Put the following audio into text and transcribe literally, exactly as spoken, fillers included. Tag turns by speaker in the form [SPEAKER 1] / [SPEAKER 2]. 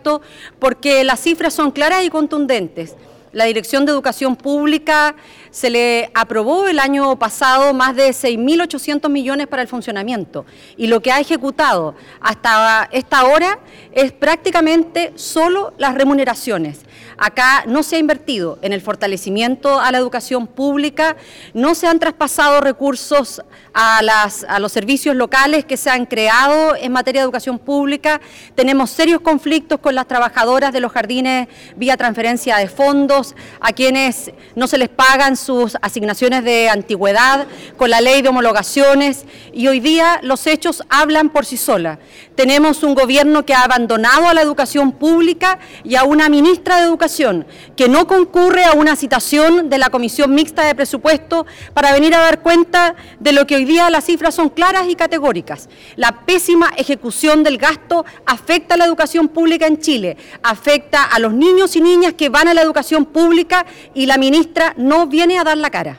[SPEAKER 1] presupuesto porque las cifras son claras y contundentes. La Dirección de Educación Pública se le aprobó el año pasado más de seis mil ochocientos millones para el funcionamiento y lo que ha ejecutado hasta esta hora es prácticamente solo las remuneraciones. Acá no se ha invertido en el fortalecimiento a la educación pública, no se han traspasado recursos a, las, a los servicios locales que se han creado en materia de educación pública. Tenemos serios conflictos con las trabajadoras de los jardines vía transferencia de fondos, a quienes no se les pagan sus asignaciones de antigüedad, con la ley de homologaciones, y hoy día los hechos hablan por sí sola. Tenemos un gobierno que ha abandonado a la educación pública y a una ministra de Educación que no concurre a una citación de la Comisión Mixta de Presupuesto para venir a dar cuenta de lo que hoy día las cifras son claras y categóricas. La pésima ejecución del gasto afecta a la educación pública en Chile, afecta a los niños y niñas que van a la educación pública y la ministra no viene a dar la cara.